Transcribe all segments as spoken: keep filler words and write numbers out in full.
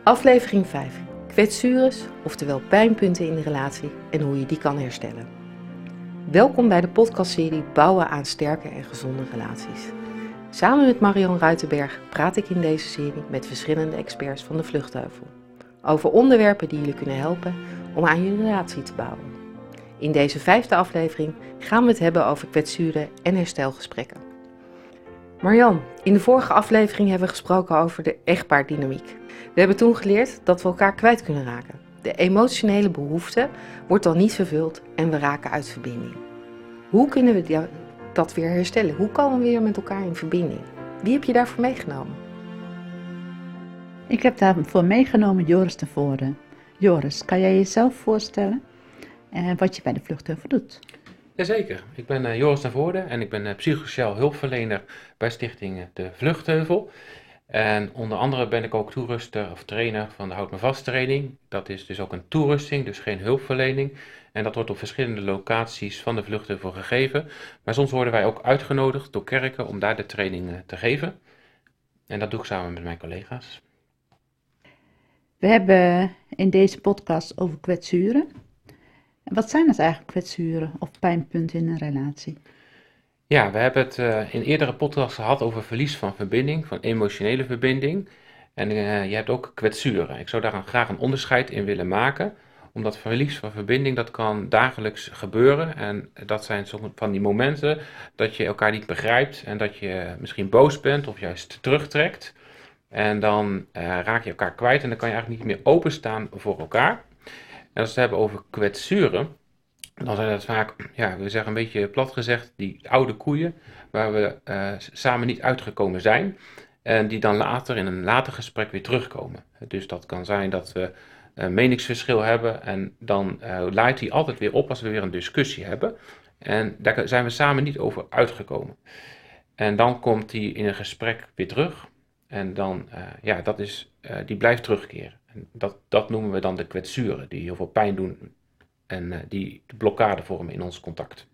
Aflevering vijf. Kwetsures, oftewel pijnpunten in de relatie en hoe je die kan herstellen. Welkom bij de podcastserie Bouwen aan sterke en gezonde relaties. Samen met Marion Ruitenberg praat ik in deze serie met verschillende experts van de Vluchtheuvel over onderwerpen die jullie kunnen helpen om aan je relatie te bouwen. In deze vijfde aflevering gaan we het hebben over kwetsuren en herstelgesprekken. Marion, in de vorige aflevering hebben we gesproken over de echtpaardynamiek. We hebben toen geleerd dat we elkaar kwijt kunnen raken. De emotionele behoefte wordt dan niet vervuld en we raken uit verbinding. Hoe kunnen we dat weer herstellen? Hoe komen we weer met elkaar in verbinding? Wie heb je daarvoor meegenomen? Ik heb daarvoor meegenomen Joris ten Voorde. Joris, kan jij jezelf voorstellen en wat je bij de Vluchtheuvel doet? Jazeker, ik ben uh, Joris ten Voorde en ik ben uh, psychosociaal hulpverlener bij stichting uh, de Vluchtheuvel. En onder andere ben ik ook toeruster of trainer van de Houd Me Vast training. Dat is dus ook een toerusting, dus geen hulpverlening. En dat wordt op verschillende locaties van de Vluchtheuvel gegeven. Maar soms worden wij ook uitgenodigd door kerken om daar de training uh, te geven. En dat doe ik samen met mijn collega's. We hebben in deze podcast over kwetsuren. En wat zijn dat eigenlijk, kwetsuren of pijnpunten in een relatie? Ja, we hebben het uh, in eerdere podcasts gehad over verlies van verbinding, van emotionele verbinding. En uh, je hebt ook kwetsuren. Ik zou daar een, graag een onderscheid in willen maken. Omdat verlies van verbinding, dat kan dagelijks gebeuren. En dat zijn soms van die momenten dat je elkaar niet begrijpt. En dat je misschien boos bent of juist terugtrekt. En dan uh, raak je elkaar kwijt en dan kan je eigenlijk niet meer openstaan voor elkaar. En als we het hebben over kwetsuren, dan zijn dat vaak, ja, we zeggen een beetje plat gezegd, die oude koeien waar we uh, samen niet uitgekomen zijn. En die dan later in een later gesprek weer terugkomen. Dus dat kan zijn dat we een meningsverschil hebben en dan uh, laait die altijd weer op als we weer een discussie hebben. En daar zijn we samen niet over uitgekomen. En dan komt die in een gesprek weer terug. En dan, uh, ja, dat is, uh, die blijft terugkeren. En dat, dat noemen we dan de kwetsuren, die heel veel pijn doen en uh, die de blokkade vormen in ons contact.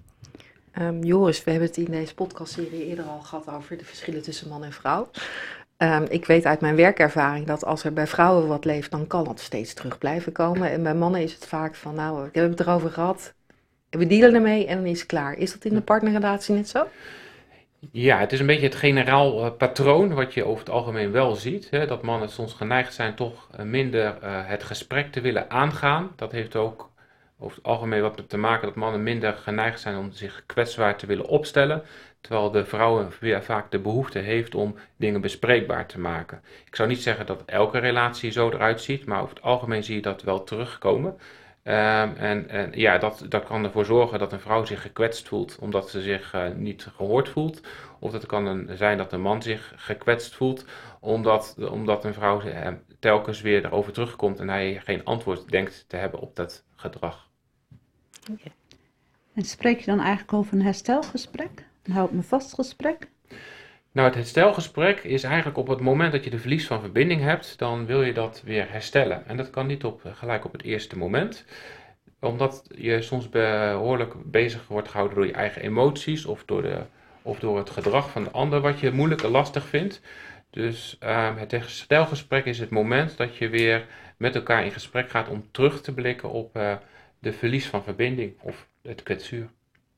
Um, Joris, we hebben het in deze podcastserie eerder al gehad over de verschillen tussen man en vrouw. Um, ik weet uit mijn werkervaring dat als er bij vrouwen wat leeft, dan kan dat steeds terug blijven komen. En bij mannen is het vaak van, nou, we hebben het erover gehad, we dealen ermee en dan is het klaar. Is dat in de partnerrelatie net zo? Ja, het is een beetje het generaal uh, patroon wat je over het algemeen wel ziet. Hè, dat mannen soms geneigd zijn toch uh, minder uh, het gesprek te willen aangaan. Dat heeft ook over het algemeen wat met te maken dat mannen minder geneigd zijn om zich kwetsbaar te willen opstellen. Terwijl de vrouwen weer vaak de behoefte heeft om dingen bespreekbaar te maken. Ik zou niet zeggen dat elke relatie zo eruit ziet, maar over het algemeen zie je dat wel terugkomen. Um, en, en ja, dat, dat kan ervoor zorgen dat een vrouw zich gekwetst voelt omdat ze zich uh, niet gehoord voelt. Of het kan een, zijn dat een man zich gekwetst voelt omdat, omdat een vrouw uh, telkens weer erover terugkomt en hij geen antwoord denkt te hebben op dat gedrag. Okay. En spreek je dan eigenlijk over een herstelgesprek? Een houd me vast gesprek? Nou, het herstelgesprek is eigenlijk op het moment dat je de verlies van verbinding hebt, dan wil je dat weer herstellen. En dat kan niet op, gelijk op het eerste moment, omdat je soms behoorlijk bezig wordt gehouden door je eigen emoties of door, de, of door het gedrag van de ander wat je moeilijk en lastig vindt. Dus uh, het herstelgesprek is het moment dat je weer met elkaar in gesprek gaat om terug te blikken op uh, de verlies van verbinding of het kwetsuur.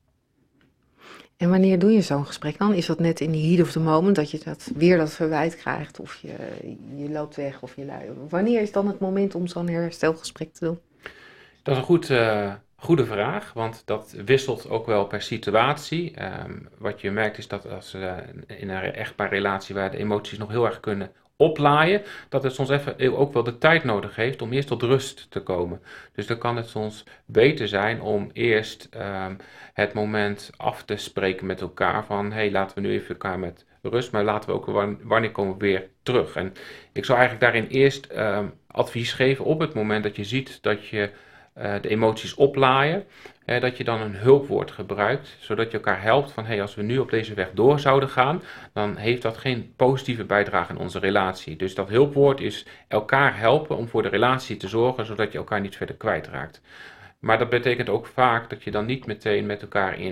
En wanneer doe je zo'n gesprek dan? Is dat net in the heat of the moment dat je dat weer dat verwijt krijgt of je, je loopt weg of je lui? Wanneer is dan het moment om zo'n herstelgesprek te doen? Dat is een goed, uh, goede vraag, want dat wisselt ook wel per situatie. Um, wat je merkt is dat als uh, in een echtpaar relatie waar de emoties nog heel erg kunnen oplaaien, dat het soms even ook wel de tijd nodig heeft om eerst tot rust te komen. Dus dan kan het soms beter zijn om eerst um, het moment af te spreken met elkaar van, hé, hey, laten we nu even elkaar met rust, maar laten we ook, wanneer komen we weer terug? En ik zou eigenlijk daarin eerst um, advies geven op het moment dat je ziet dat je uh, de emoties oplaaien, hè, dat je dan een hulpwoord gebruikt, zodat je elkaar helpt van, hé, hey, als we nu op deze weg door zouden gaan, dan heeft dat geen positieve bijdrage in onze relatie. Dus dat hulpwoord is elkaar helpen om voor de relatie te zorgen, zodat je elkaar niet verder kwijtraakt. Maar dat betekent ook vaak dat je dan niet meteen met elkaar in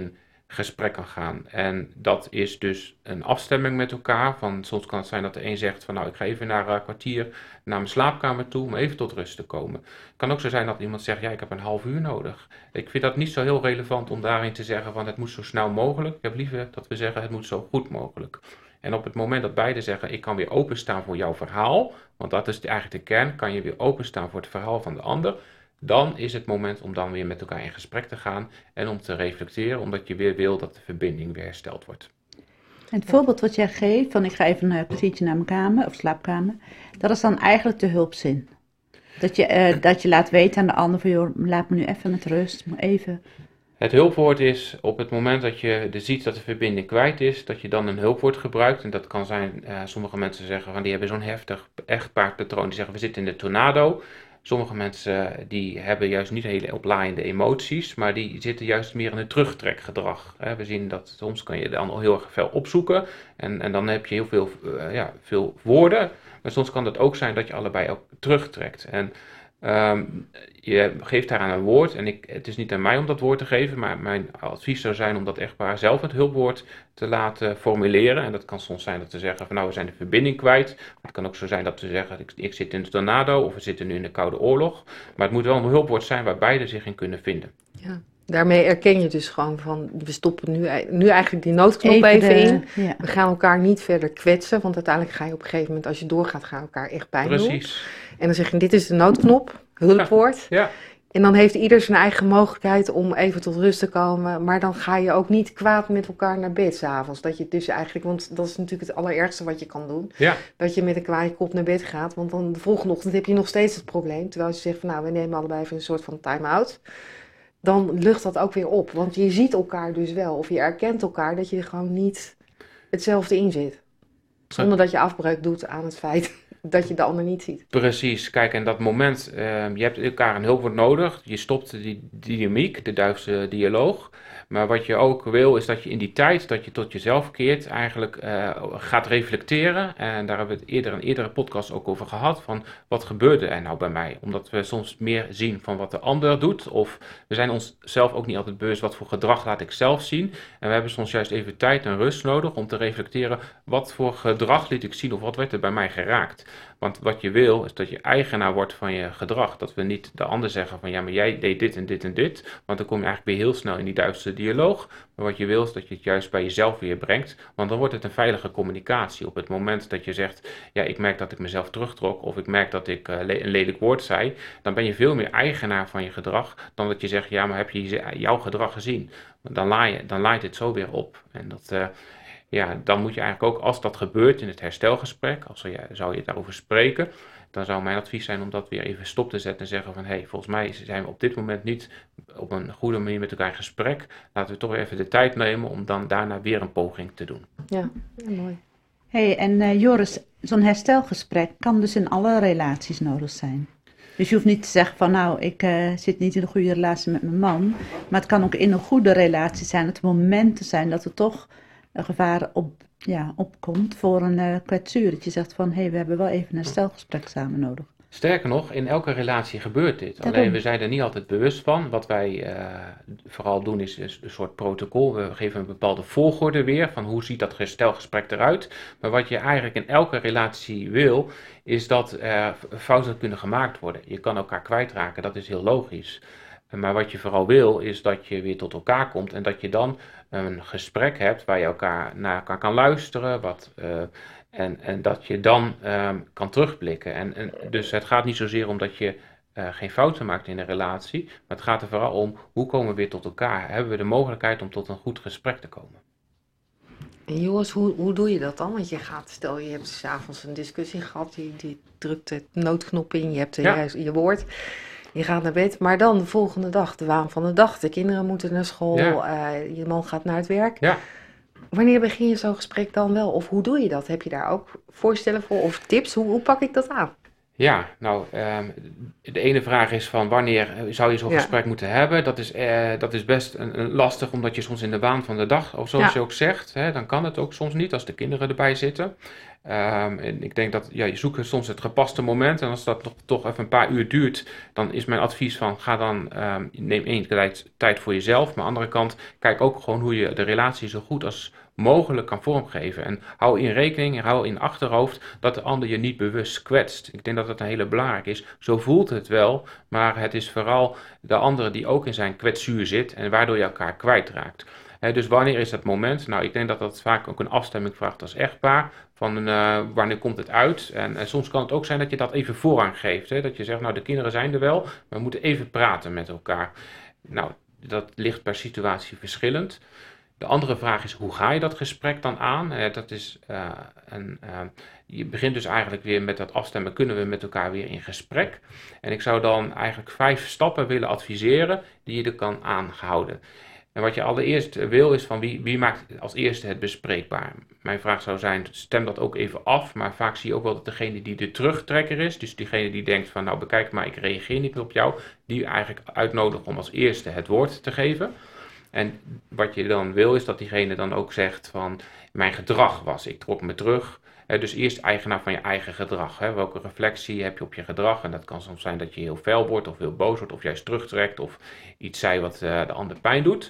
gesprek kan gaan. En dat is dus een afstemming met elkaar. Van, soms kan het zijn dat de een zegt van nou, ik ga even naar een kwartier naar mijn slaapkamer toe om even tot rust te komen. Het kan ook zo zijn dat iemand zegt, ja, ik heb een half uur nodig. Ik vind dat niet zo heel relevant om daarin te zeggen van het moet zo snel mogelijk. Ik heb liever dat we zeggen het moet zo goed mogelijk. En op het moment dat beide zeggen, ik kan weer openstaan voor jouw verhaal, want dat is eigenlijk de kern, kan je weer openstaan voor het verhaal van de ander, dan is het moment om dan weer met elkaar in gesprek te gaan en om te reflecteren, omdat je weer wil dat de verbinding weer hersteld wordt. En het voorbeeld wat jij geeft, van ik ga even een kwartiertje naar mijn kamer of slaapkamer, dat is dan eigenlijk de hulpzin. Dat je, uh, dat je laat weten aan de ander van, joh, laat me nu even met rust, maar even. Het hulpwoord is op het moment dat je de ziet dat de verbinding kwijt is, dat je dan een hulpwoord gebruikt. En dat kan zijn, uh, sommige mensen zeggen van die hebben zo'n heftig echtpaarpatroon, die zeggen we zitten in de tornado. Sommige mensen die hebben juist niet hele oplaaiende emoties, maar die zitten juist meer in het terugtrekgedrag. We zien dat soms kan je dan al heel erg veel opzoeken en, en dan heb je heel veel, uh, ja, veel woorden. Maar soms kan het ook zijn dat je allebei ook terugtrekt. En um, je geeft daaraan een woord en ik, het is niet aan mij om dat woord te geven, maar mijn advies zou zijn om dat echtpaar zelf het hulpwoord te laten formuleren. En dat kan soms zijn dat ze zeggen van nou we zijn de verbinding kwijt. Het kan ook zo zijn dat ze zeggen ik, ik zit in de tornado of we zitten nu in de Koude Oorlog. Maar het moet wel een hulpwoord zijn waar beide zich in kunnen vinden. Ja. Daarmee erken je dus gewoon van, we stoppen nu, nu eigenlijk die noodknop even, even de, in. Ja. We gaan elkaar niet verder kwetsen, want uiteindelijk ga je op een gegeven moment, als je doorgaat, gaan elkaar echt pijn doen. Precies. En dan zeg je, dit is de noodknop, hulpwoord. Ja. Ja. En dan heeft ieder zijn eigen mogelijkheid om even tot rust te komen. Maar dan ga je ook niet kwaad met elkaar naar bed 's avonds. Dat je dus eigenlijk, want dat is natuurlijk het allerergste wat je kan doen. Ja. Dat je met een kwaaie kop naar bed gaat. Want dan de volgende ochtend heb je nog steeds het probleem. Terwijl je zegt van nou, we nemen allebei even een soort van time-out. Dan lucht dat ook weer op. Want je ziet elkaar dus wel. Of je erkent elkaar dat je gewoon niet hetzelfde in zit. Zonder dat je afbreuk doet aan het feit dat je de ander niet ziet. Precies. Kijk, en dat moment, uh, je hebt elkaar een hulpwoord nodig. Je stopt die dynamiek, de Duitse dialoog. Maar wat je ook wil, is dat je in die tijd dat je tot jezelf keert, eigenlijk uh, gaat reflecteren. En daar hebben we het eerder in eerdere podcast ook over gehad, van wat gebeurde er nou bij mij? Omdat we soms meer zien van wat de ander doet, of we zijn onszelf ook niet altijd bewust, wat voor gedrag laat ik zelf zien. En we hebben soms juist even tijd en rust nodig om te reflecteren, wat voor gedrag liet ik zien, of wat werd er bij mij geraakt? Want wat je wil, is dat je eigenaar wordt van je gedrag. Dat we niet de ander zeggen van, ja, maar jij deed dit en dit en dit. Want dan kom je eigenlijk weer heel snel in die Duitse dialoog. Maar wat je wil, is dat je het juist bij jezelf weer brengt. Want dan wordt het een veilige communicatie. Op het moment dat je zegt, ja, ik merk dat ik mezelf terugtrok. Of ik merk dat ik uh, le- een lelijk woord zei. Dan ben je veel meer eigenaar van je gedrag. Dan dat je zegt, ja, maar heb je jouw gedrag gezien? Dan laai je, dan laait het zo weer op. En dat... Uh, Ja, dan moet je eigenlijk ook, als dat gebeurt in het herstelgesprek, als je, zou je daarover spreken, dan zou mijn advies zijn om dat weer even stop te zetten en zeggen van, hé, hey, volgens mij zijn we op dit moment niet op een goede manier met elkaar in gesprek. Laten we toch weer even de tijd nemen om dan daarna weer een poging te doen. Ja, ja mooi. Hey, en uh, Joris, zo'n herstelgesprek kan dus in alle relaties nodig zijn. Dus je hoeft niet te zeggen van nou, ik uh, zit niet in een goede relatie met mijn man, maar het kan ook in een goede relatie zijn, dat er momenten zijn dat er toch een gevaar op, ja, opkomt voor een uh, kwetsuur. Dat je zegt van, hé, hey, we hebben wel even een herstelgesprek samen nodig. Sterker nog, in elke relatie gebeurt dit. Daarom. Alleen we zijn er niet altijd bewust van. Wat wij uh, vooral doen is, is een soort protocol. We geven een bepaalde volgorde weer van hoe ziet dat herstelgesprek eruit. Maar wat je eigenlijk in elke relatie wil, is dat uh, fouten kunnen gemaakt worden. Je kan elkaar kwijtraken, dat is heel logisch. Maar wat je vooral wil, is dat je weer tot elkaar komt en dat je dan een gesprek hebt waar je elkaar naar elkaar kan luisteren. Wat, uh, en, en dat je dan um, kan terugblikken. En, en, dus het gaat niet zozeer om dat je uh, geen fouten maakt in een relatie. Maar het gaat er vooral om, hoe komen we weer tot elkaar? Hebben we de mogelijkheid om tot een goed gesprek te komen? En Joris, hoe, hoe doe je dat dan? Want je gaat, stel je hebt 's avonds een discussie gehad, je, je drukt de noodknop in, je hebt ja. je, je woord. Je gaat naar bed, maar dan de volgende dag, de waan van de dag. De kinderen moeten naar school, ja. uh, je man gaat naar het werk. Ja. Wanneer begin je zo'n gesprek dan wel? Of hoe doe je dat? Heb je daar ook voorstellen voor of tips? Hoe, hoe pak ik dat aan? Ja, nou, um, de ene vraag is van wanneer zou je zo'n Ja. gesprek moeten hebben? Dat is, uh, dat is best een, een lastig, omdat je soms in de waan van de dag, of zoals Ja. je ook zegt, hè, dan kan het ook soms niet als de kinderen erbij zitten. Um, en ik denk dat ja, je zoekt soms het gepaste moment. En als dat nog, toch even een paar uur duurt, dan is mijn advies van ga dan, um, neem één tijd, tijd voor jezelf. Maar aan de andere kant, kijk ook gewoon hoe je de relatie zo goed als mogelijk kan vormgeven. En hou in rekening en hou in achterhoofd dat de ander je niet bewust kwetst. Ik denk dat dat een hele belangrijke is. Zo voelt het wel, maar het is vooral de andere die ook in zijn kwetsuur zit en waardoor je elkaar kwijtraakt. He, dus wanneer is dat moment? Nou, ik denk dat dat vaak ook een afstemming vraagt als echtpaar. Van uh, wanneer komt het uit? En, en soms kan het ook zijn dat je dat even voorrang geeft. Hè? Dat je zegt, nou de kinderen zijn er wel, maar we moeten even praten met elkaar. Nou, dat ligt per situatie verschillend. De andere vraag is, hoe ga je dat gesprek dan aan? Uh, dat is, uh, een, uh, je begint dus eigenlijk weer met dat afstemmen, kunnen we met elkaar weer in gesprek? En ik zou dan eigenlijk vijf stappen willen adviseren die je er kan aanhouden. En wat je allereerst wil is van wie, wie maakt als eerste het bespreekbaar? Mijn vraag zou zijn, stem dat ook even af, maar vaak zie je ook wel dat degene die de terugtrekker is, dus diegene die denkt van nou bekijk maar ik reageer niet meer op jou, die eigenlijk uitnodigt om als eerste het woord te geven. En wat je dan wil is dat diegene dan ook zegt van mijn gedrag was, ik trok me terug. He, dus eerst eigenaar van je eigen gedrag. He. Welke reflectie heb je op je gedrag? En dat kan soms zijn dat je heel fel wordt of heel boos wordt of juist terugtrekt of iets zei wat uh, de ander pijn doet.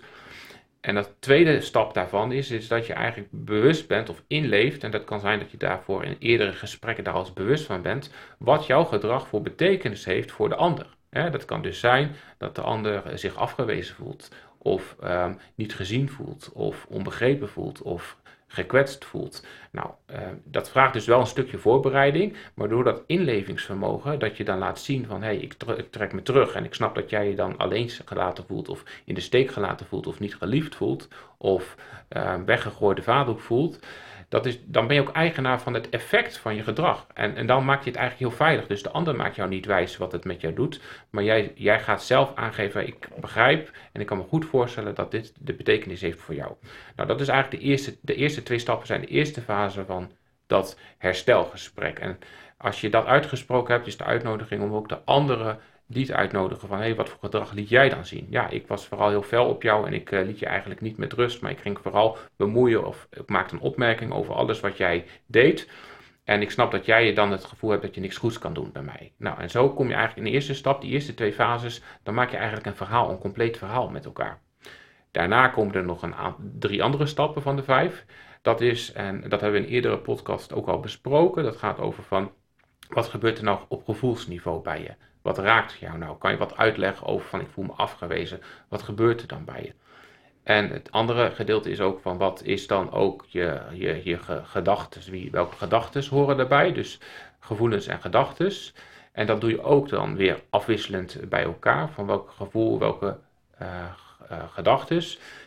En de tweede stap daarvan is, is dat je eigenlijk bewust bent of inleeft, en dat kan zijn dat je daarvoor in eerdere gesprekken daar als bewust van bent, wat jouw gedrag voor betekenis heeft voor de ander. He, dat kan dus zijn dat de ander zich afgewezen voelt of um, niet gezien voelt of onbegrepen voelt of gekwetst voelt. Nou, uh, dat vraagt dus wel een stukje voorbereiding, maar door dat inlevingsvermogen, dat je dan laat zien van, hé, hey, ik, ik trek me terug en ik snap dat jij je dan alleen gelaten voelt of in de steek gelaten voelt of niet geliefd voelt of uh, weggegooide vaatdoek voelt. Dat is, dan ben je ook eigenaar van het effect van je gedrag. En, en dan maak je het eigenlijk heel veilig. Dus de ander maakt jou niet wijs wat het met jou doet. Maar jij, jij gaat zelf aangeven, ik begrijp en ik kan me goed voorstellen dat dit de betekenis heeft voor jou. Nou, dat is eigenlijk de eerste, de eerste twee stappen zijn de eerste fase van dat herstelgesprek. En als je dat uitgesproken hebt, is de uitnodiging om ook de andere die te uitnodigen van, hé, hey, wat voor gedrag liet jij dan zien? Ja, ik was vooral heel fel op jou en ik uh, liet je eigenlijk niet met rust, maar ik ging vooral bemoeien of ik maakte een opmerking over alles wat jij deed. En ik snap dat jij je dan het gevoel hebt dat je niks goeds kan doen bij mij. Nou, en zo kom je eigenlijk in de eerste stap, die eerste twee fases, dan maak je eigenlijk een verhaal, een compleet verhaal met elkaar. Daarna komen er nog een aantal, drie andere stappen van de vijf. Dat is, en dat hebben we in een eerdere podcast ook al besproken, dat gaat over van, wat gebeurt er nou op gevoelsniveau bij je? Wat raakt jou nou? Kan je wat uitleggen over van ik voel me afgewezen? Wat gebeurt er dan bij je? En het andere gedeelte is ook van wat is dan ook je, je, je gedachten? Wie, welke gedachten horen daarbij? Dus gevoelens en gedachten. En dat doe je ook dan weer afwisselend bij elkaar. Van welk gevoel, welke uh, uh, gedachten.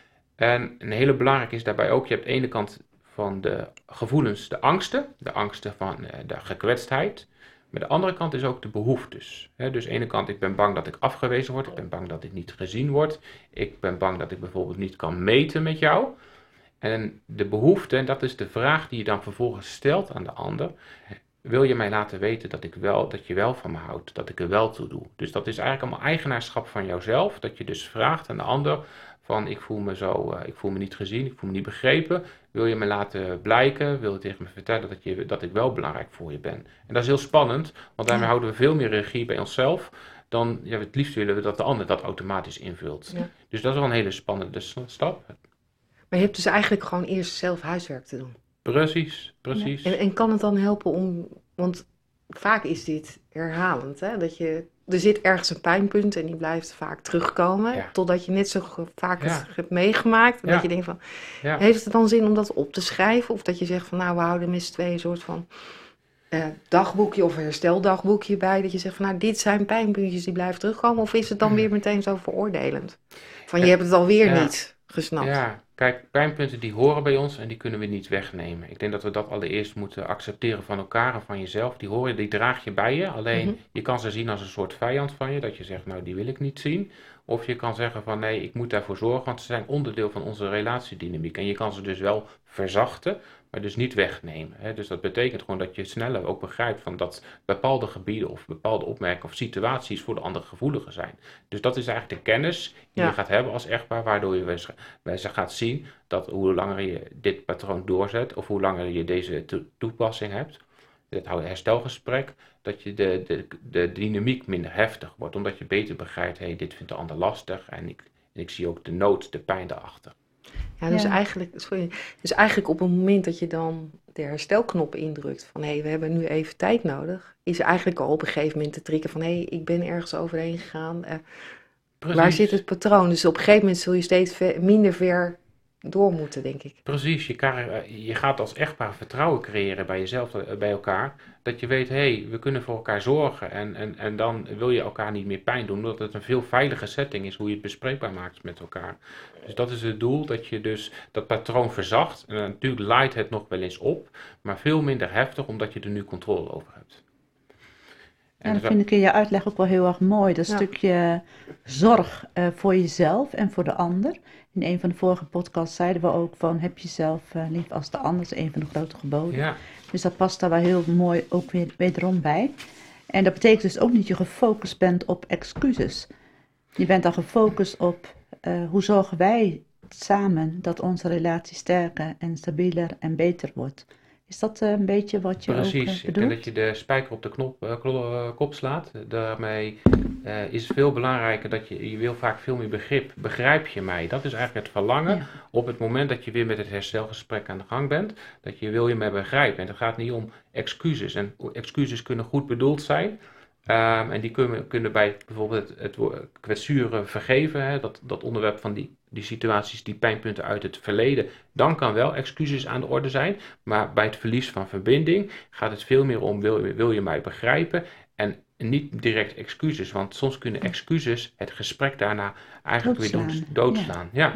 En een hele belangrijke is daarbij ook, je hebt aan de ene kant van de gevoelens de angsten. De angsten van uh, de gekwetstheid. Maar de andere kant is ook de behoeftes. He, dus aan de ene kant, ik ben bang dat ik afgewezen word. Ik ben bang dat ik niet gezien word. Ik ben bang dat ik bijvoorbeeld niet kan meten met jou. En de behoefte, en dat is de vraag die je dan vervolgens stelt aan de ander. Wil je mij laten weten dat, ik wel, dat je wel van me houdt, dat ik er wel toe doe? Dus dat is eigenlijk allemaal eigenaarschap van jouzelf. Dat je dus vraagt aan de ander van ik voel me zo, uh, ik voel me niet gezien, ik voel me niet begrepen. Wil je me laten blijken, wil je tegen me vertellen dat, je, dat ik wel belangrijk voor je ben? En dat is heel spannend, want daarmee ja. houden we veel meer regie bij onszelf dan, ja, het liefst willen we dat de ander dat automatisch invult. Ja. Dus dat is wel een hele spannende stap. Maar je hebt dus eigenlijk gewoon eerst zelf huiswerk te doen. Precies, precies. Ja. En, en kan het dan helpen om, want vaak is dit herhalend, hè? Dat je, er zit ergens een pijnpunt en die blijft vaak terugkomen, ja. totdat je net zo vaak ja. het hebt meegemaakt. En ja. dat je denkt van, ja. heeft het dan zin om dat op te schrijven? Of dat je zegt van, nou, we houden met z'n tweeën een soort van uh, dagboekje of hersteldagboekje bij. Dat je zegt van, nou, dit zijn pijnpuntjes die blijven terugkomen. Of is het dan weer meteen zo veroordelend? Van, je hebt het alweer ja. niet gesnapt. Ja. Kijk, pijnpunten die horen bij ons en die kunnen we niet wegnemen. Ik denk dat we dat allereerst moeten accepteren van elkaar en van jezelf. Die horen, die draag je bij je. Alleen, mm-hmm. je kan ze zien als een soort vijand van je. Dat je zegt, nou, die wil ik niet zien. Of je kan zeggen van nee, ik moet daarvoor zorgen, want ze zijn onderdeel van onze relatiedynamiek. En je kan ze dus wel verzachten, maar dus niet wegnemen. Hè? Dus dat betekent gewoon dat je sneller ook begrijpt van dat bepaalde gebieden of bepaalde opmerkingen of situaties voor de ander gevoeliger zijn. Dus dat is eigenlijk de kennis die Ja. je gaat hebben als echtpaar, waardoor je bij ze- bij ze gaat zien dat hoe langer je dit patroon doorzet of hoe langer je deze to- toepassing hebt, het herstelgesprek, dat je de, de, de dynamiek minder heftig wordt, omdat je beter begrijpt, hé, hey, dit vindt de ander lastig en ik, en ik zie ook de nood, de pijn daarachter. Ja, dus, Ja. Eigenlijk, sorry, dus eigenlijk op het moment dat je dan de herstelknop indrukt van hé, hey, we hebben nu even tijd nodig, is eigenlijk al op een gegeven moment te triggeren van hé, hey, ik ben ergens overheen gegaan. eh, waar zit het patroon? Dus op een gegeven moment zul je steeds ve- minder ver door moeten, denk ik. Precies, je, krijgt, eh, je gaat als echtpaar vertrouwen creëren bij jezelf, eh, bij elkaar. Dat je weet, hé, hey, we kunnen voor elkaar zorgen. En, en, en dan wil je elkaar niet meer pijn doen, omdat het een veel veiliger setting is hoe je het bespreekbaar maakt met elkaar. Dus dat is het doel, dat je dus dat patroon verzacht. En natuurlijk laait het nog wel eens op, maar veel minder heftig, omdat je er nu controle over hebt. En En dat vind ik in je uitleg ook wel heel erg mooi. Dat Ja. stukje zorg eh, voor jezelf en voor de ander. In een van de vorige podcasts zeiden we ook van heb jezelf eh, lief als de ander. Dat is een van de grote geboden. ja, Dus dat past daar wel heel mooi ook weer wederom bij. En dat betekent dus ook niet dat je gefocust bent op excuses. Je bent dan gefocust op eh, hoe zorgen wij samen dat onze relatie sterker en stabieler en beter wordt. Is dat eh, een beetje wat je ook precies. eh, Ik denk bedoelt? dat je de spijker op de knop, eh, klo- eh, kop slaat. Daarmee eh, is het veel belangrijker dat je, je wil vaak veel meer begrip. Begrijp je mij? Dat is eigenlijk het verlangen Ja. op het moment dat je weer met het herstelgesprek aan de gang bent. Dat je wil je mij begrijpen. En het gaat niet om excuses. En excuses kunnen goed bedoeld zijn. Ehm, en die kunnen, kunnen bij bijvoorbeeld het, het woord kwetsuren vergeven. Hè, dat, dat onderwerp van die, die situaties, die pijnpunten uit het verleden. Dan kan wel excuses aan de orde zijn. Maar bij het verlies van verbinding gaat het veel meer om, wil, wil je mij begrijpen? En niet direct excuses. Want soms kunnen excuses het gesprek daarna eigenlijk weer doen Doodslaan. doodslaan. Ja.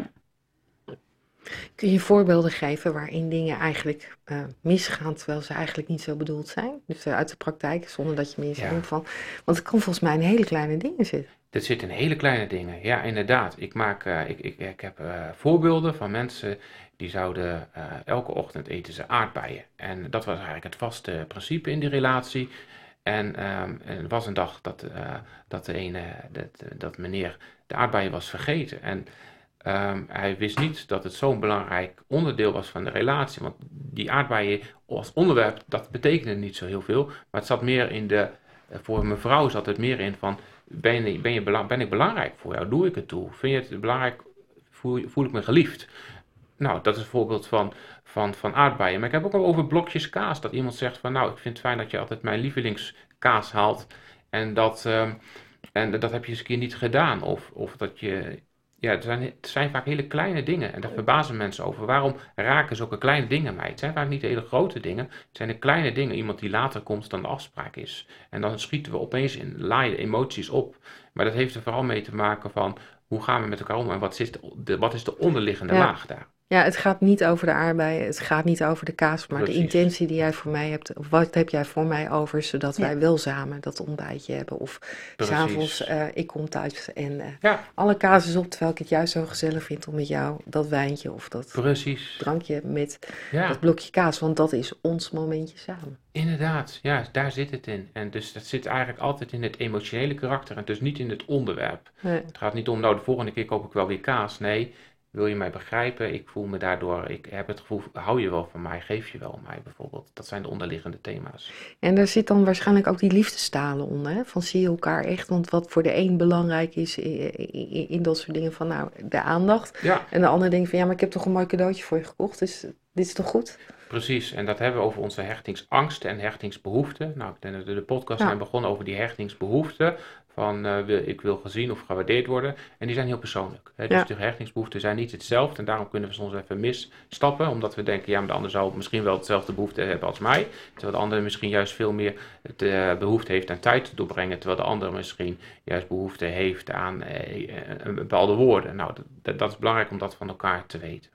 Kun je voorbeelden geven waarin dingen eigenlijk eh, misgaan terwijl ze eigenlijk niet zo bedoeld zijn? Dus eh, uit de praktijk, zonder dat je mensen Ja. denkt van... Want het kan volgens mij in hele kleine dingen zitten. Dit zit in hele kleine dingen. Ja, inderdaad. Ik, maak, uh, ik, ik, ik heb uh, voorbeelden van mensen die zouden uh, elke ochtend eten ze aardbeien. En dat was eigenlijk het vaste principe in die relatie. En, um, en er was een dag dat, uh, dat, de ene, dat, dat meneer de aardbeien was vergeten. En um, hij wist niet dat het zo'n belangrijk onderdeel was van de relatie. Want die aardbeien als onderwerp, dat betekende niet zo heel veel. Maar het zat meer in de... Voor mijn vrouw zat het meer in van... Ben, je, ben, je belang, ben ik belangrijk voor jou? Doe ik het toe? Vind je het belangrijk? Voel, voel ik me geliefd? Nou, dat is een voorbeeld van, van, van aardbeien. Maar ik heb ook al over blokjes kaas. Dat iemand zegt van, nou, ik vind het fijn dat je altijd mijn lievelingskaas haalt. En dat, um, en dat heb je eens een keer niet gedaan. Of, of dat je... Ja, het zijn, het zijn vaak hele kleine dingen. En daar verbazen mensen over. Waarom raken zulke kleine dingen mij? Het zijn vaak niet hele grote dingen. Het zijn de kleine dingen. Iemand die later komt dan de afspraak is. En dan schieten we opeens in laaien emoties op. Maar dat heeft er vooral mee te maken van... Hoe gaan we met elkaar om? En wat is de, de, wat is de onderliggende Ja. laag daar? Ja, het gaat niet over de aardbeien, het gaat niet over de kaas, maar Precies. de intentie die jij voor mij hebt, of wat heb jij voor mij over, zodat Ja. wij wel samen dat ontbijtje hebben. Of Precies. s'avonds, uh, ik kom thuis en uh, Ja, alle kaas is op, terwijl ik het juist zo gezellig vind om met jou dat wijntje of dat precies. drankje met Ja, dat blokje kaas, want dat is ons momentje samen. inderdaad. Ja, daar zit het in. En dus dat zit eigenlijk altijd in het emotionele karakter en dus niet in het onderwerp. Nee. Het gaat niet om, nou, de volgende keer koop ik wel weer kaas. Nee, wil je mij begrijpen? Ik voel me daardoor, ik heb het gevoel, hou je wel van mij, geef je wel om mij bijvoorbeeld. Dat zijn de onderliggende thema's. En daar zit dan waarschijnlijk ook die liefdestalen onder, hè? Van zie je elkaar echt, want wat voor de een belangrijk is in, in, in dat soort dingen van nou, de aandacht. Ja, En de ander denkt van ja, maar ik heb toch een mooi cadeautje voor je gekocht, dus dit is toch goed? precies. En dat hebben we over onze hechtingsangsten en hechtingsbehoeften. Nou, ik denk dat we de podcast Ja. zijn begonnen over die hechtingsbehoeften. Van uh, wil, ik wil gezien of gewaardeerd worden. En die zijn heel persoonlijk. Hè? Dus Ja. de hechtingsbehoeften zijn niet hetzelfde. En daarom kunnen we soms even misstappen. Omdat we denken, ja, maar de ander zou misschien wel hetzelfde behoefte hebben als mij. Terwijl de ander misschien juist veel meer de uh, behoefte heeft aan tijd te doorbrengen. Terwijl de ander misschien juist behoefte heeft aan uh, een bepaalde woorden. Nou, dat, dat is belangrijk om dat van elkaar te weten.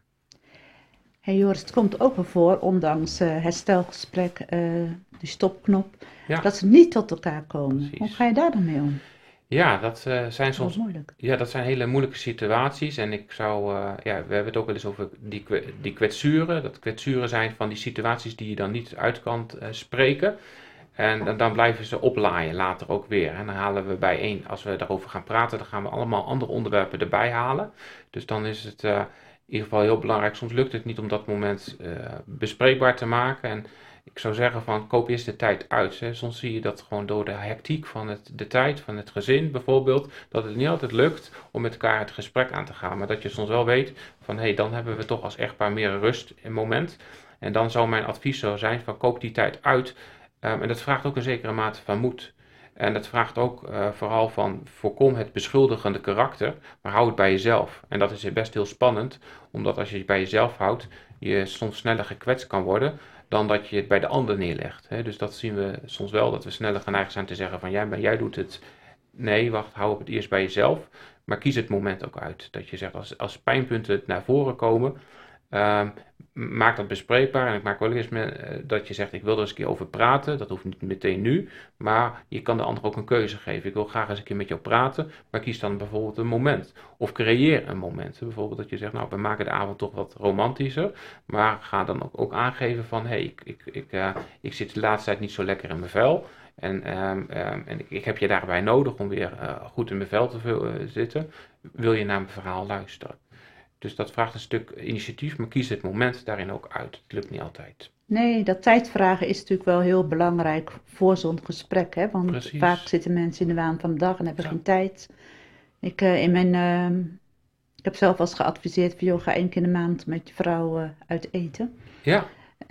Hey Joris, het komt ook wel voor, ondanks uh, herstelgesprek, uh, die stopknop, Ja. dat ze niet tot elkaar komen. Precies. Hoe ga je daar dan mee om? Ja, dat uh, zijn Dat is soms, moeilijk. ja, dat zijn hele moeilijke situaties. En ik zou, uh, ja, we hebben het ook wel eens over die, kwe- die kwetsuren. Dat kwetsuren zijn van die situaties die je dan niet uit kan uh, spreken. En dan, dan blijven ze oplaaien later ook weer. En dan halen we bijeen, als we daarover gaan praten, dan gaan we allemaal andere onderwerpen erbij halen. Dus dan is het uh, in ieder geval heel belangrijk. Soms lukt het niet om dat moment uh, bespreekbaar te maken. En ik zou zeggen van koop eerst de tijd uit. Hè. Soms zie je dat gewoon door de hectiek van het, de tijd, van het gezin bijvoorbeeld, dat het niet altijd lukt om met elkaar het gesprek aan te gaan. Maar dat je soms wel weet van hé, hey, dan hebben we toch als echtpaar meer rust in moment. En dan zou mijn advies zo zijn van koop die tijd uit. Um, en dat vraagt ook een zekere mate van moed. En dat vraagt ook uh, vooral van voorkom het beschuldigende karakter, maar hou het bij jezelf. En dat is best heel spannend, omdat als je het bij jezelf houdt, je soms sneller gekwetst kan worden dan dat je het bij de ander neerlegt. Hè? Dus dat zien we soms wel, dat we sneller geneigd zijn te zeggen van ja, maar jij doet het. Nee, wacht, hou het eerst bij jezelf. Maar kies het moment ook uit. Dat je zegt, als, als pijnpunten naar voren komen, um, maak dat bespreekbaar. En ik maak wel eens met, uh, dat je zegt, ik wil er eens een keer over praten. Dat hoeft niet meteen nu, maar je kan de ander ook een keuze geven. Ik wil graag eens een keer met jou praten, maar kies dan bijvoorbeeld een moment. Of creëer een moment. Bijvoorbeeld dat je zegt, nou, we maken de avond toch wat romantischer. Maar ga dan ook, ook aangeven van, hé, hey, ik, ik, ik, uh, ik zit de laatste tijd niet zo lekker in mijn vel. En, um, um, en ik, ik heb je daarbij nodig om weer uh, goed in mijn vel te uh, zitten. Wil je naar mijn verhaal luisteren? Dus dat vraagt een stuk initiatief, maar kies het moment daarin ook uit. Het lukt niet altijd. Nee, dat tijdvragen is natuurlijk wel heel belangrijk voor zo'n gesprek. Hè? Want Precies. vaak zitten mensen in de waan van de dag en hebben Ja. geen tijd. Ik, uh, in mijn, uh, ik heb zelf wel eens geadviseerd van joh, ga één keer in de maand met je vrouw uh, uit eten. Ja.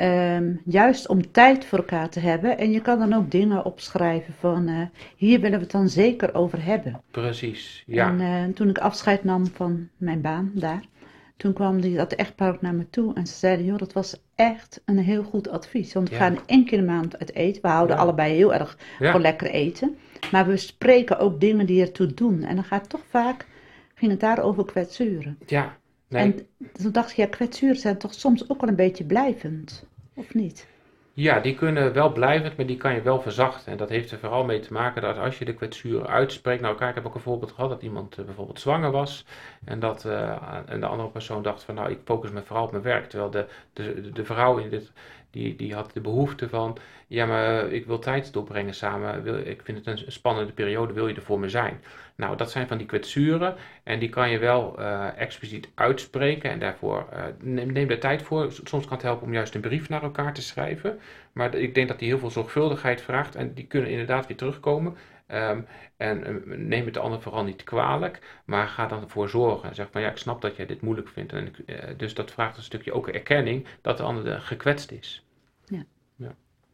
Um, juist om tijd voor elkaar te hebben. En je kan dan ook dingen opschrijven van uh, hier willen we het dan zeker over hebben. Precies, ja. En uh, toen ik afscheid nam van mijn baan daar, toen kwam die, dat echtpaar ook naar me toe en ze zeiden, joh, dat was echt een heel goed advies. Want we Ja. gaan één keer in de maand uit eten. We houden Ja. allebei heel erg Ja. van lekker eten. Maar we spreken ook dingen die ertoe doen. En dan gaat toch vaak, ging het daar over kwetsuren. Ja. Nee. En toen dacht ik, ja, kwetsuren zijn toch soms ook wel een beetje blijvend. Of niet? Ja, die kunnen wel blijvend, maar die kan je wel verzachten. En dat heeft er vooral mee te maken dat als je de kwetsuren uitspreekt. Nou, kijk, ik heb ook een voorbeeld gehad dat iemand uh, bijvoorbeeld zwanger was. En dat uh, en de andere persoon dacht van, nou, ik focus me vooral op mijn werk. Terwijl de, de, de vrouw in dit, die, die had de behoefte van, ja, maar uh, ik wil tijd doorbrengen samen. Wil, ik vind het een spannende periode, wil je er voor me zijn? Nou, dat zijn van die kwetsuren en die kan je wel uh, expliciet uitspreken en daarvoor uh, neem, neem de tijd voor. Soms kan het helpen om juist een brief naar elkaar te schrijven, maar ik denk dat die heel veel zorgvuldigheid vraagt en die kunnen inderdaad weer terugkomen. Um, en um, neem het de ander vooral niet kwalijk, maar ga dan ervoor zorgen. En zeg van ja, ik snap dat jij dit moeilijk vindt. En ik, uh, dus dat vraagt een stukje ook erkenning dat de ander gekwetst is. Ja. Ja.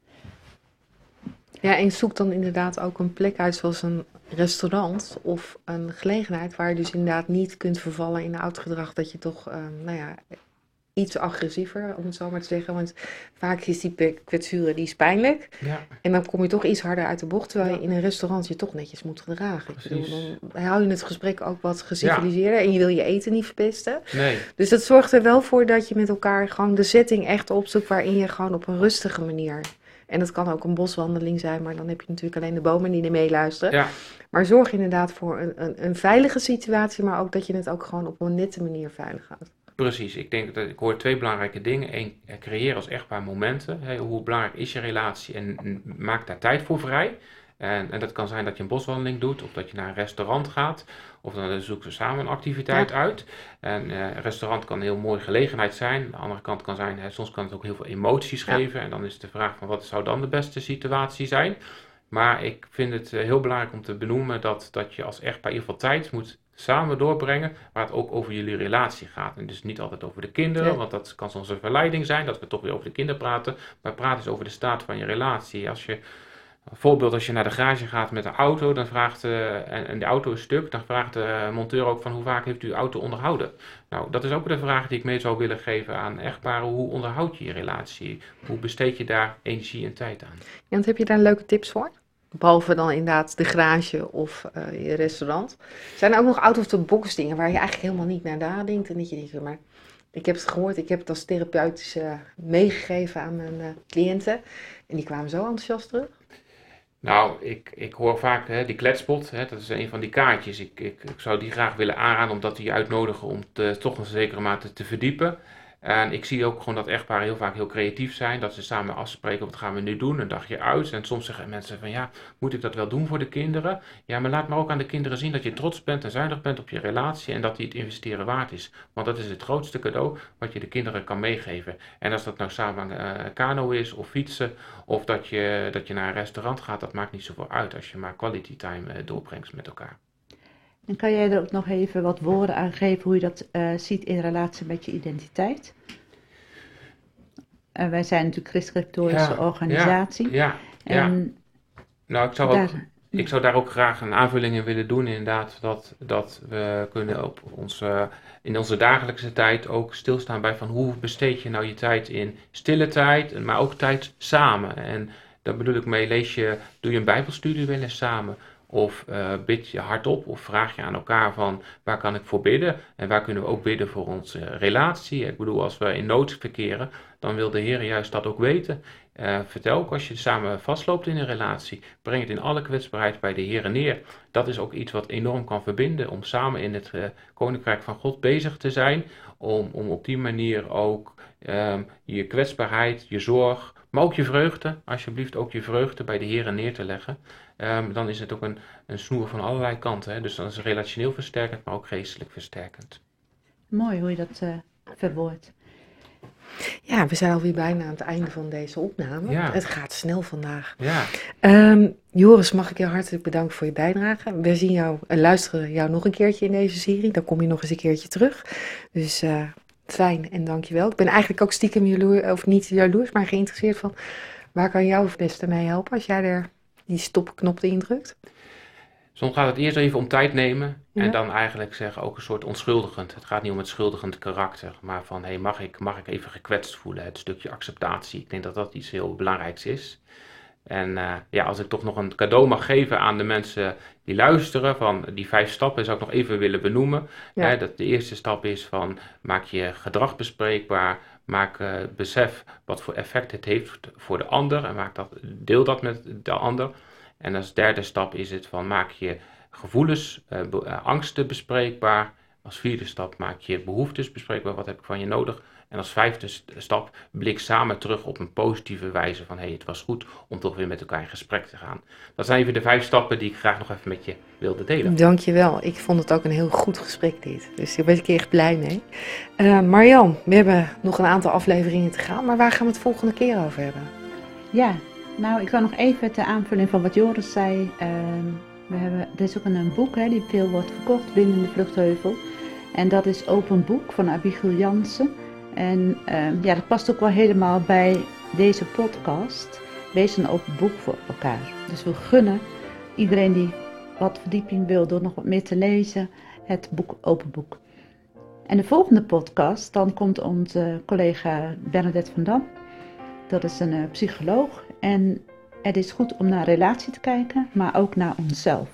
Ja, en zoek dan inderdaad ook een plek uit zoals een restaurant of een gelegenheid waar je dus inderdaad niet kunt vervallen in oud gedrag dat je toch, uh, nou ja, iets agressiever, om het zo maar te zeggen. Want vaak is die kwetsuren, die is pijnlijk. Ja. En dan kom je toch iets harder uit de bocht, terwijl Ja. je in een restaurant je toch netjes moet gedragen. Ik bedoel, Precies. dan hou je het gesprek ook wat geciviliseerder en je wil je eten niet verpesten. Nee. Dus dat zorgt er wel voor dat je met elkaar gewoon de setting echt opzoekt waarin je gewoon op een rustige manier... En dat kan ook een boswandeling zijn, maar dan heb je natuurlijk alleen de bomen die er meeluisteren. Ja. Maar zorg inderdaad voor een, een, een veilige situatie, maar ook dat je het ook gewoon op een nette manier veilig houdt. Precies, ik denk dat ik hoor twee belangrijke dingen. Eén, creëer als echtpaar momenten. Hè, hoe belangrijk is je relatie en, en maak daar tijd voor vrij. En, en dat kan zijn dat je een boswandeling doet of dat je naar een restaurant gaat. Of dan zoeken we samen een activiteit Ja. uit. En uh, een restaurant kan een heel mooie gelegenheid zijn. De andere kant kan zijn, hè, soms kan het ook heel veel emoties Ja. geven. En dan is de vraag van wat zou dan de beste situatie zijn. Maar ik vind het uh, heel belangrijk om te benoemen dat, dat je als echtpaar in ieder geval tijd moet samen doorbrengen, waar het ook over jullie relatie gaat. En dus niet altijd over de kinderen, Ja. want dat kan soms een verleiding zijn, dat we toch weer over de kinderen praten. Maar praat eens over de staat van je relatie. Als je, bijvoorbeeld als je naar de garage gaat met een auto, dan vraagt, uh, en, en de auto is stuk, dan vraagt de monteur ook van hoe vaak heeft u uw auto onderhouden? Nou, dat is ook de vraag die ik mee zou willen geven aan echtparen. Hoe onderhoud je je relatie? Hoe besteed je daar energie en tijd aan? Ja, want heb je daar leuke tips voor? Behalve dan inderdaad de garage of uh, je restaurant. Zijn er ook nog out-of-the-box dingen waar je eigenlijk helemaal niet naar nadenkt? En dat je denkt, maar ik heb het gehoord, ik heb het als therapeutisch uh, meegegeven aan mijn uh, cliënten. En die kwamen zo enthousiast terug. Nou, ik, ik hoor vaak hè, die kletspot, hè, dat is een van die kaartjes. Ik, ik, ik zou die graag willen aanraden, omdat die je uitnodigen om te, toch een zekere mate te verdiepen. En ik zie ook gewoon dat echtparen heel vaak heel creatief zijn. Dat ze samen afspreken, wat gaan we nu doen, een dagje uit. En soms zeggen mensen van ja, moet ik dat wel doen voor de kinderen? Ja, maar laat maar ook aan de kinderen zien dat je trots bent en zuinig bent op je relatie. En dat die het investeren waard is. Want dat is het grootste cadeau wat je de kinderen kan meegeven. En als dat nou samen uh, kano is of fietsen. Of dat je, dat je naar een restaurant gaat, dat maakt niet zoveel uit als je maar quality time uh, doorbrengt met elkaar. En kan jij er ook nog even wat woorden aan geven hoe je dat uh, ziet in relatie met je identiteit? Uh, wij zijn natuurlijk christelijk-katholieke Ja, organisatie. Ja, ja, ja. En Nou, ik zou, ook, daar, ik zou daar ook graag een aanvulling in willen doen, inderdaad, dat, dat we kunnen op onze, in onze dagelijkse tijd ook stilstaan bij van hoe besteed je nou je tijd in stille tijd, maar ook tijd samen. En daar bedoel ik mee, lees je, doe je een bijbelstudie wel eens samen? Of uh, bid je hardop of vraag je aan elkaar van waar kan ik voor bidden? En waar kunnen we ook bidden voor onze relatie? Ik bedoel, als we in nood verkeren, dan wil de Heer juist dat ook weten. Uh, vertel ook als je samen vastloopt in een relatie. Breng het in alle kwetsbaarheid bij de Heer neer. Dat is ook iets wat enorm kan verbinden. Om samen in het uh, Koninkrijk van God bezig te zijn. Om, om op die manier ook um, je kwetsbaarheid, je zorg, maar ook je vreugde, alsjeblieft ook je vreugde bij de Heer neer te leggen. Um, dan is het ook een, een snoer van allerlei kanten. Hè? Dus dan is het relationeel versterkend, maar ook geestelijk versterkend. Mooi hoe je dat uh, verwoordt. Ja, we zijn alweer bijna aan het einde van deze opname. Ja. Het gaat snel vandaag. Ja. Um, Joris, mag ik je hartelijk bedanken voor je bijdrage. We zien jou en luisteren jou nog een keertje in deze serie. Dan kom je nog eens een keertje terug. Dus uh, fijn en dankjewel. Ik ben eigenlijk ook stiekem jaloers, of niet jaloers, maar geïnteresseerd van waar kan jou het beste mee helpen als jij er die stopknop indrukt? Soms gaat het eerst even om tijd nemen Ja. en dan eigenlijk zeggen ook een soort onschuldigend. Het gaat niet om het schuldigend karakter, maar van hey, mag ik, mag ik even gekwetst voelen, het stukje acceptatie. Ik denk dat dat iets heel belangrijks is. En uh, ja, als ik toch nog een cadeau mag geven aan de mensen die luisteren, van die vijf stappen zou ik nog even willen benoemen. Ja. Hè, dat de eerste stap is van maak je gedrag bespreekbaar, maak uh, besef wat voor effect het heeft voor de ander en maak dat, deel dat met de ander. En als derde stap is het van maak je gevoelens, uh, be- uh, angsten bespreekbaar. Als vierde stap maak je behoeftes bespreekbaar, wat heb ik van je nodig. En als vijfde st- stap blik samen terug op een positieve wijze van hé, hey, het was goed om toch weer met elkaar in gesprek te gaan. Dat zijn even de vijf stappen die ik graag nog even met je wilde delen. Dankjewel. Ik vond het ook een heel goed gesprek dit. Dus daar ben ik echt blij mee. Uh, Marjan, we hebben nog een aantal afleveringen te gaan, maar waar gaan we het volgende keer over hebben? Ja, nou ik wil nog even ter aanvulling van wat Joris zei. Uh, we hebben, er is ook een, een boek hè, die veel wordt verkocht binnen de Vluchtheuvel. En dat is Open Boek van Abigail Jansen. En uh, ja, dat past ook wel helemaal bij deze podcast. Wees een open boek voor elkaar. Dus we gunnen iedereen die wat verdieping wil door nog wat meer te lezen, het boek Open Boek. En de volgende podcast, dan komt onze collega Bernadette van Dam. Dat is een uh, psycholoog. En het is goed om naar relatie te kijken, maar ook naar onszelf.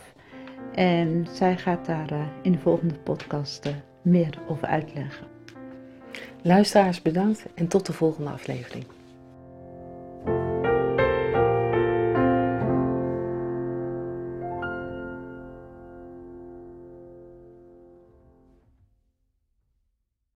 En zij gaat daar uh, in de volgende podcast uh, meer over uitleggen. Luisteraars bedankt en tot de volgende aflevering.